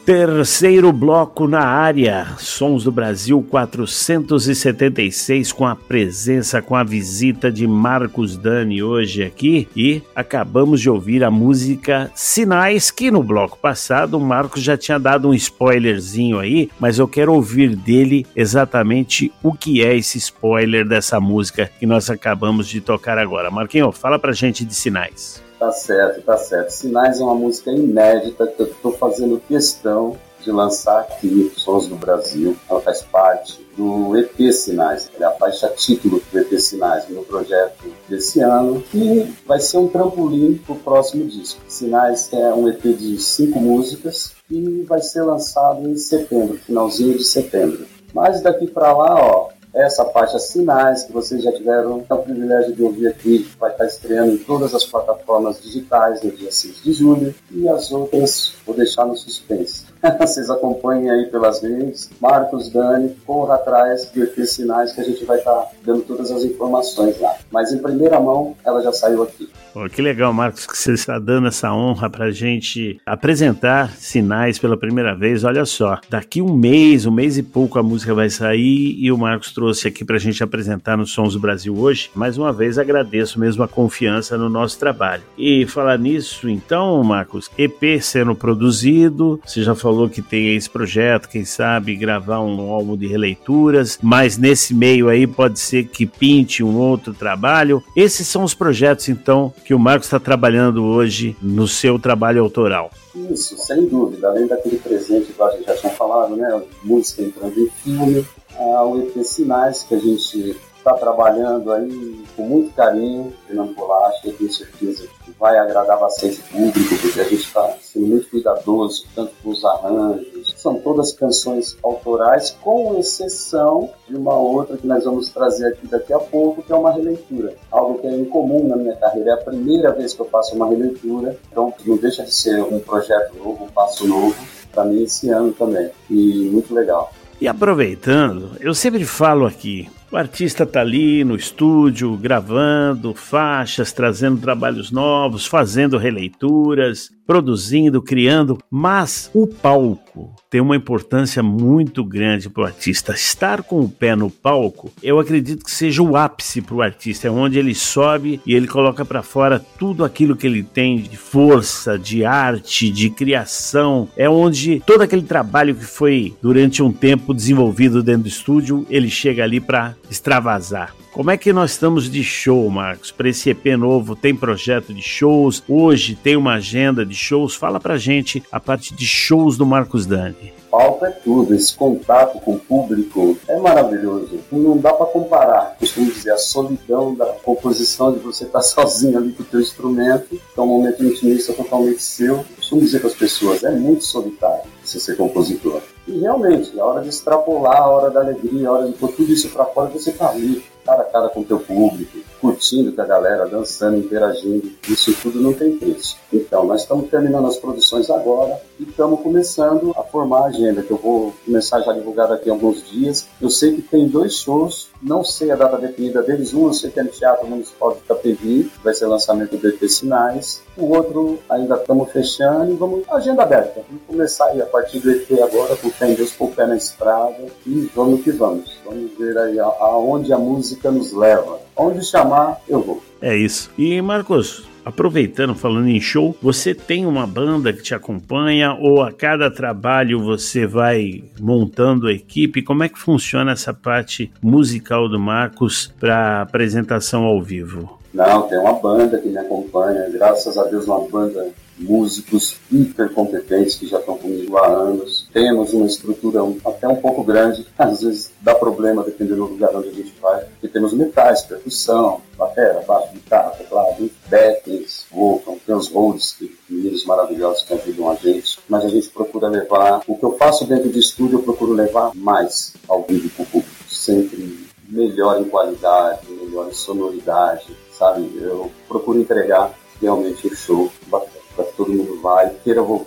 Terceiro bloco na área, Sons do Brasil quatrocentos e setenta e seis, com a presença, com a visita de Marcos Dani hoje aqui, e acabamos de ouvir a música Sinais, que no bloco passado o Marcos já tinha dado um spoilerzinho aí, mas eu quero ouvir dele exatamente o que é esse spoiler dessa música que nós acabamos de tocar agora. Marquinho, fala pra gente de Sinais. Tá certo, tá certo. Sinais é uma música inédita que eu estou fazendo questão de lançar aqui, Sons do Brasil. Ela faz parte do E P Sinais, é a faixa título do E P Sinais, meu projeto desse ano, e vai ser um trampolim para o próximo disco. Sinais é um E P de cinco músicas e vai ser lançado em setembro, finalzinho de setembro. Mas daqui para lá, ó, essa faixa Sinais, que vocês já tiveram o privilégio de ouvir aqui, vai estar estreando em todas as plataformas digitais no dia seis de julho, e as outras vou deixar no suspense. Vocês acompanhem aí pelas redes, Marcos Dani, corra atrás do E P Sinais, que a gente vai estar dando todas as informações lá. Mas em primeira mão, ela já saiu aqui. Pô, que legal, Marcos, que você está dando essa honra para a gente apresentar Sinais pela primeira vez. Olha só, daqui um mês, um mês e pouco a música vai sair e o Marcos trouxe aqui para a gente apresentar no Sons do Brasil hoje. Mais uma vez agradeço mesmo a confiança no nosso trabalho. E falar nisso, então, Marcos, E P sendo produzido, você já falou que tem esse projeto, quem sabe gravar um álbum de releituras, mas nesse meio aí pode ser que pinte um outro trabalho. Esses são os projetos, então, que o Marcos está trabalhando hoje no seu trabalho autoral. Isso, sem dúvida. Além daquele presente que a gente já tinha falado, né? Música entrando em filme, ah, o E P Sinais, que a gente está trabalhando aí com muito carinho, Fernando Bolacha, eu tenho certeza que vai agradar bastante o público, porque a gente está sendo muito cuidadoso, tanto com os arranjos. São todas canções autorais, com exceção de uma outra que nós vamos trazer aqui daqui a pouco, que é uma releitura. Algo que é incomum na minha carreira, é a primeira vez que eu faço uma releitura, então não deixa de ser um projeto novo, um passo novo, para mim esse ano também, e muito legal. E aproveitando, eu sempre falo aqui, o artista está ali no estúdio, gravando faixas, trazendo trabalhos novos, fazendo releituras, produzindo, criando, mas o palco tem uma importância muito grande para o artista. Estar com o pé no palco, eu acredito que seja o ápice para o artista, é onde ele sobe e ele coloca para fora tudo aquilo que ele tem de força, de arte, de criação, é onde todo aquele trabalho que foi durante um tempo desenvolvido dentro do estúdio, ele chega ali para extravasar. Como é que nós estamos de show, Marcos? Para esse E P novo, tem projeto de shows? Hoje tem uma agenda de shows? Fala pra gente a parte de shows do Marcos Dani. Palco é tudo, esse contato com o público é maravilhoso. Não dá para comparar, costumo dizer, a solidão da composição de você estar sozinho ali com o teu instrumento, que é um momento intimista totalmente seu. Costumo dizer para as pessoas, é muito solitário você ser compositor. E realmente, a hora de extrapolar, a hora da alegria, a hora de pôr tudo isso para fora, você tá ali, cara a cara com o teu público, curtindo com a galera, dançando, interagindo. Isso tudo não tem preço. Então, nós estamos terminando as produções agora e estamos começando a formar a agenda, que eu vou começar já a divulgar daqui a alguns dias. Eu sei que tem dois shows, não sei a data definida deles. Um eu sei que é no Teatro Municipal de Itapevi, vai ser lançamento do E P Sinais. O outro ainda estamos fechando e vamos, agenda aberta. Vamos começar aí a partir do E P agora, com fé em Deus, pôr o pé na estrada e vamos que vamos. Vamos ver aí a, aonde a música nos leva. Onde chamar, eu vou. É isso. E Marcos, aproveitando, falando em show, você tem uma banda que te acompanha ou a cada trabalho você vai montando a equipe? Como é que funciona essa parte musical do Marcos para apresentação ao vivo? Não, tem uma banda que me acompanha, graças a Deus, uma banda de músicos hiper competentes que já estão comigo há anos. Temos uma estrutura até um pouco grande, às vezes dá problema dependendo do lugar onde a gente vai, porque temos metais, percussão, bateria, baixo, guitarra, teclado, backings, vocal, tem os holds, que meninos maravilhosos que ajudam a gente, mas a gente procura levar, o que eu faço dentro de estúdio, eu procuro levar mais ao vivo para o público, sempre melhor em qualidade, melhor em sonoridade, sabe? Eu procuro entregar realmente o show para que todo mundo vá e queira voltar.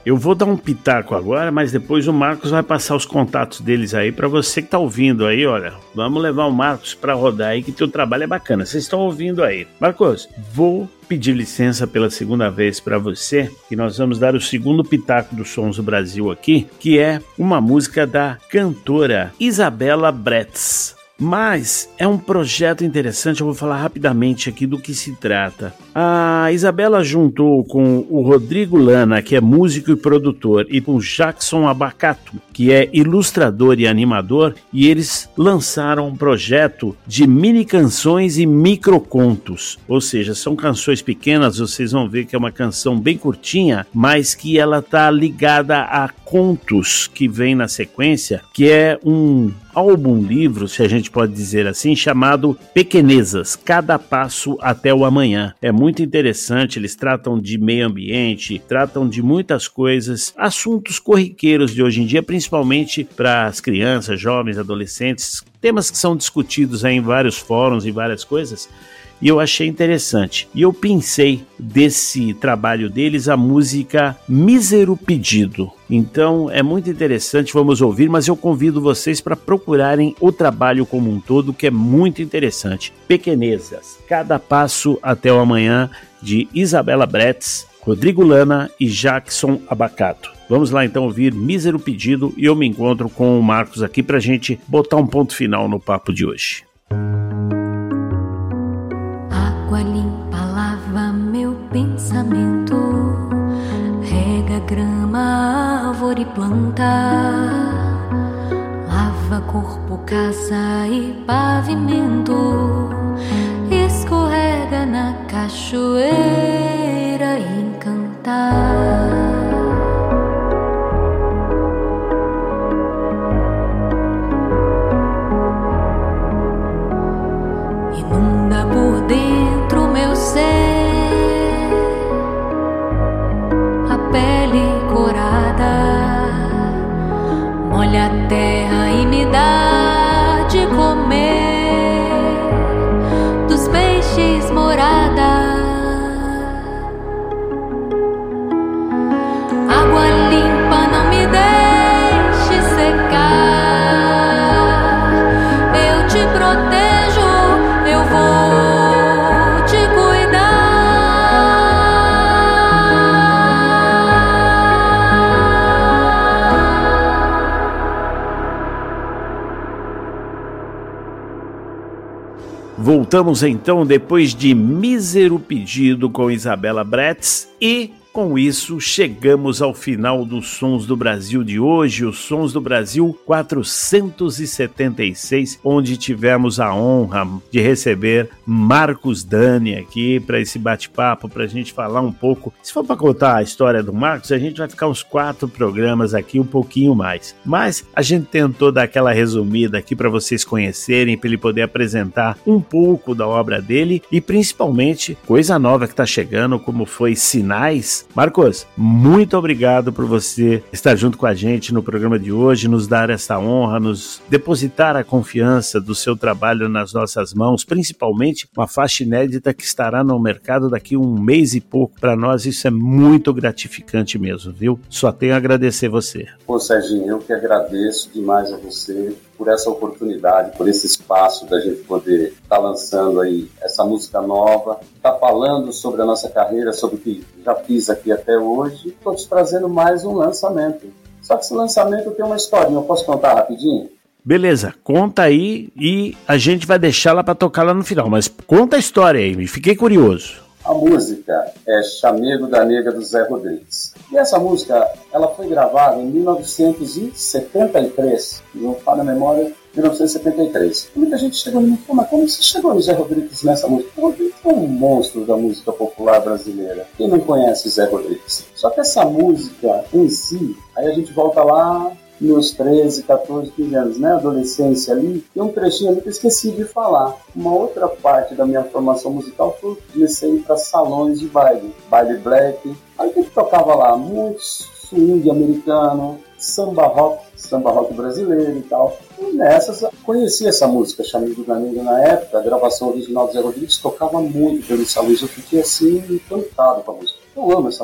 Eu vou dar um pitaco agora, mas depois o Marcos vai passar os contatos deles aí para você que tá ouvindo aí, olha. Vamos levar o Marcos para rodar aí, que teu trabalho é bacana. Vocês estão ouvindo aí. Marcos, vou pedir licença pela segunda vez para você, que nós vamos dar o segundo pitaco dos Sons do Brasil aqui, que é uma música da cantora Isabela Bretz. Mas é um projeto interessante, eu vou falar rapidamente aqui do que se trata. A Isabela juntou com o Rodrigo Lana, que é músico e produtor, e com o Jackson Abacato, que é ilustrador e animador, e eles lançaram um projeto de mini canções e microcontos. Ou seja, são canções pequenas, vocês vão ver que é uma canção bem curtinha, mas que ela está ligada a contos que vem na sequência, que é um álbum-livro, se a gente pode dizer assim, chamado Pequenezas, Cada Passo até o Amanhã. É muito interessante, eles tratam de meio ambiente, tratam de muitas coisas, assuntos corriqueiros de hoje em dia, principalmente para as crianças, jovens, adolescentes, temas que são discutidos aí em vários fóruns e várias coisas. E eu achei interessante. E eu pensei desse trabalho deles a música Mísero Pedido. Então é muito interessante, vamos ouvir, mas eu convido vocês para procurarem o trabalho como um todo, que é muito interessante. Pequenezas, Cada Passo até o Amanhã, de Isabela Bretz, Rodrigo Lana e Jackson Abacato. Vamos lá então ouvir Mísero Pedido e eu me encontro com o Marcos aqui para a gente botar um ponto final no papo de hoje. Água limpa lava meu pensamento, rega grama, árvore e planta, lava corpo, casa e pavimento, escorrega na cachoeira encantar. Inunda por dentro meu ser, a pele corada, molha a terra e me dá de comer dos peixes morada. Água limpa não me deixe secar, eu te protejo, eu vou te Voltamos então depois de Mísero Pedido com Isabela Bretz e com isso chegamos ao final dos Sons do Brasil de hoje, os Sons do Brasil quatrocentos e setenta e seis, onde tivemos a honra de receber Marcos Dani aqui para esse bate-papo, para a gente falar um pouco. Se for para contar a história do Marcos, a gente vai ficar uns quatro programas aqui, um pouquinho mais. Mas a gente tentou dar aquela resumida aqui para vocês conhecerem, para ele poder apresentar um pouco da obra dele e principalmente coisa nova que está chegando, como foi Sinais. Marcos, muito obrigado por você estar junto com a gente no programa de hoje, nos dar essa honra, nos depositar a confiança do seu trabalho nas nossas mãos, principalmente uma faixa inédita que estará no mercado daqui a um mês e pouco. Para nós isso é muito gratificante mesmo, viu? Só tenho a agradecer você. Pô, Serginho, eu que agradeço demais a você por essa oportunidade, por esse espaço da gente poder estar tá lançando aí essa música nova, tá falando sobre a nossa carreira, sobre o que já fiz aqui até hoje. Estou te trazendo mais um lançamento. Só que esse lançamento tem uma historinha, eu posso contar rapidinho? Beleza, conta aí e a gente vai deixá-la para tocar lá no final, mas conta a história aí, fiquei curioso. A música é Chamego da Nega do Zé Rodrigues. E essa música, ela foi gravada em mil novecentos e setenta e três, não falo na memória, mil novecentos e setenta e três. Muita gente chegou e me falou, mas como você chegou no Zé Rodrigues nessa música? O Rodrigues é um monstro da música popular brasileira. Quem não conhece o Zé Rodrigues? Só que essa música em si, aí a gente volta lá meus treze, catorze, quinze anos, né? Adolescência ali, tem um trechinho ali que eu esqueci de falar. Uma outra parte da minha formação musical foi que eu comecei a ir para salões de baile, baile black. Aí a gente tocava lá muito swing americano, samba rock, samba rock brasileiro e tal. E nessas, conheci essa música, Chamego da Nega na época, a gravação original do Zé Rodrigues, tocava muito pelos salões, eu fiquei assim, encantado com a música. Eu amo essa música.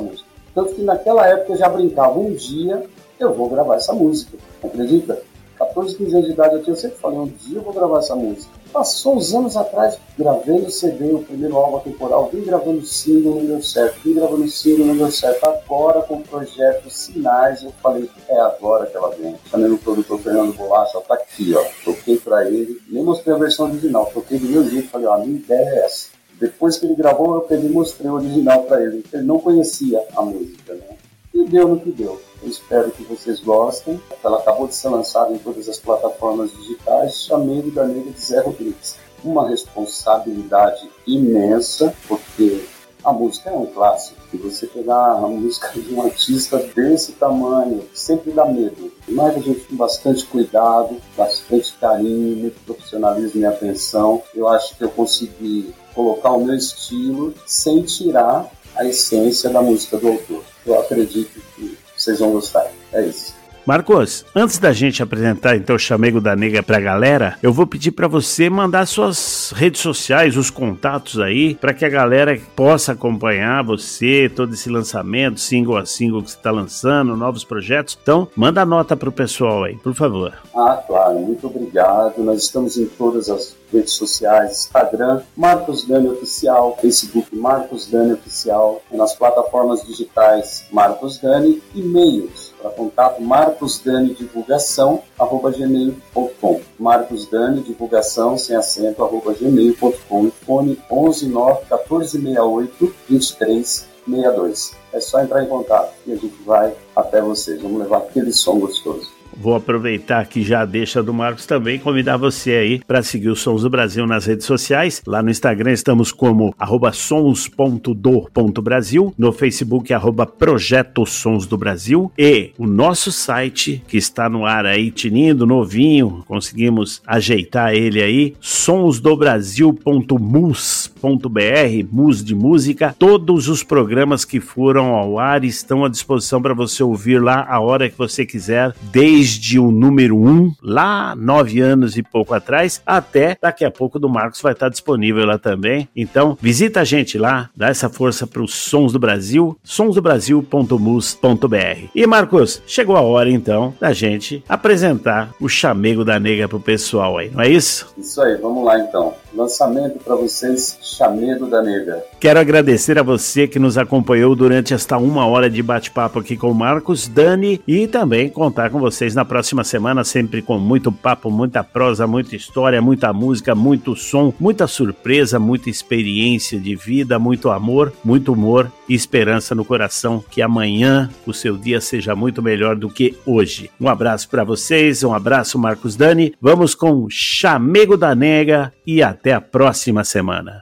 Tanto que naquela época eu já brincava, um dia eu vou gravar essa música, acredita? catorze, quinze anos de idade eu tinha, eu sempre falei, um dia eu vou gravar essa música. Passou uns anos atrás, gravei no C D, o primeiro álbum atemporal, vim gravando single, não deu certo, vim gravando single, não deu certo. Agora, com o projeto Sinais, eu falei, é agora que ela vem. Chamei no produtor Fernando Bolacha, ó, tá aqui, ó, toquei pra ele, nem mostrei a versão original, toquei do meu jeito, falei, ó, a minha ideia é essa. Depois que ele gravou, eu peguei e mostrei o original pra ele, porque ele não conhecia a música, né? E deu no que deu. Eu espero que vocês gostem. Ela acabou de ser lançada em todas as plataformas digitais. Chamei da Negra de Zé Rodrigues. Uma responsabilidade imensa, porque a música é um clássico. E você pegar a música de um artista desse tamanho, sempre dá medo. Mas a gente com bastante cuidado, bastante carinho, muito profissionalismo e atenção. Eu acho que eu consegui colocar o meu estilo sem tirar a essência da música do autor. Eu acredito que vocês vão gostar. É isso. Marcos, antes da gente apresentar então o Chamego da Negra pra galera, eu vou pedir pra você mandar suas redes sociais, os contatos aí, pra que a galera possa acompanhar você, todo esse lançamento, single a single que você tá lançando, novos projetos. Então, manda a nota pro pessoal aí, por favor. Ah, claro, muito obrigado. Nós estamos em todas as redes sociais, Instagram, Marcos Dani Oficial, Facebook, Marcos Dani Oficial, nas plataformas digitais, Marcos Dani, e-mails para contato, marcosdanidivulgação, arroba gmail ponto com, marcosdanidivulgação, sem acento, arroba gmail ponto com, fone onze nove um quatro seis oito dois três seis dois. É só entrar em contato e a gente vai até vocês. Vamos levar aquele som gostoso. Vou aproveitar que já deixa do Marcos também, convidar você aí para seguir os Sons do Brasil nas redes sociais. Lá no Instagram estamos como arroba sons ponto do ponto brasil, no Facebook arroba Projeto Sons do Brasil, e o nosso site que está no ar aí, tinindo, novinho, conseguimos ajeitar ele aí, sons do brasil ponto mus ponto br, mus de música. Todos os programas que foram ao ar estão à disposição para você ouvir lá a hora que você quiser, desde Desde o número um, lá nove anos e pouco atrás, até daqui a pouco do Marcos vai estar disponível lá também. Então, visita a gente lá, dá essa força para os Sons do Brasil, sons do brasil ponto mus ponto br. E Marcos, chegou a hora então da gente apresentar o Chamego da Negra pro pessoal aí, não é isso? Isso aí, vamos lá então. Lançamento para vocês, Chamego da Negra. Quero agradecer a você que nos acompanhou durante esta uma hora de bate-papo aqui com o Marcos Dani e também contar com vocês na próxima semana, sempre com muito papo, muita prosa, muita história, muita música, muito som, muita surpresa, muita experiência de vida, muito amor, muito humor e esperança no coração, que amanhã o seu dia seja muito melhor do que hoje. Um abraço para vocês, um abraço Marcos Dani, vamos com Chamego da Negra e até a próxima semana.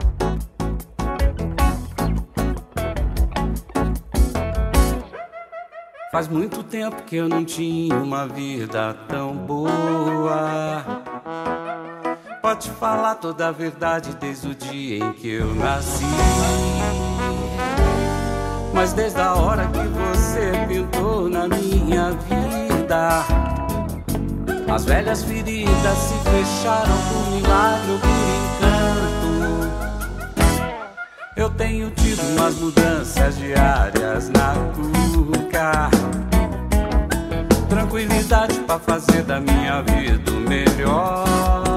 Faz muito tempo que eu não tinha uma vida tão boa. Pode falar toda a verdade desde o dia em que eu nasci. Mas desde a hora que você pintou na minha vida, as velhas feridas se fecharam por milagre ou por encanto. Eu tenho tido umas mudanças diárias na cuca, tranquilidade pra fazer da minha vida o melhor.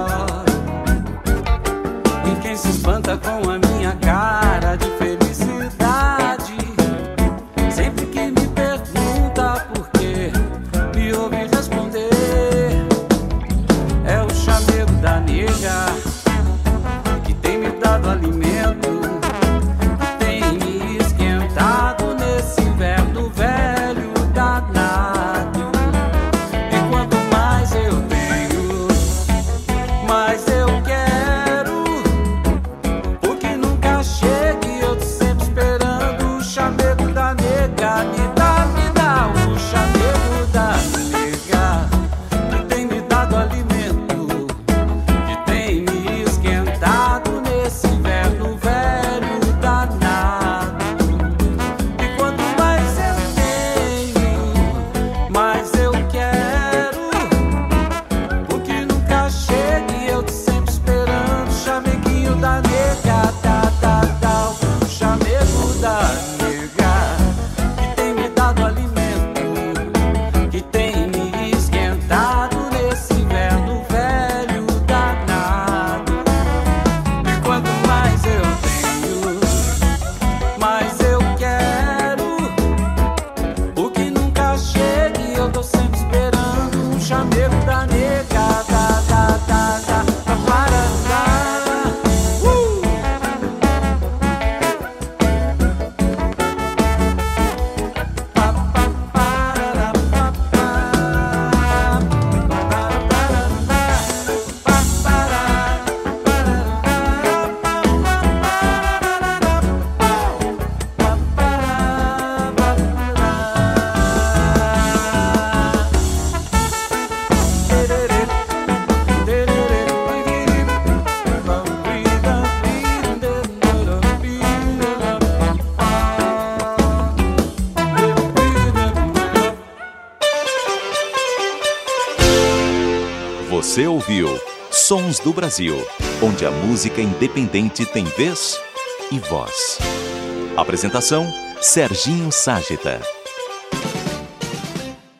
E quem se espanta com a minha cara de felicidade, sempre que me pergunta por quê, me ouve responder. É o chamego da nega que tem me dado alimento, que tem me esquentado nesse inverno velho danado. E quanto mais eu tenho, mais eu quero, porque nunca chega e eu Você ouviu Sons do Brasil, onde a música independente tem vez e voz. Apresentação: Serginho Ságita.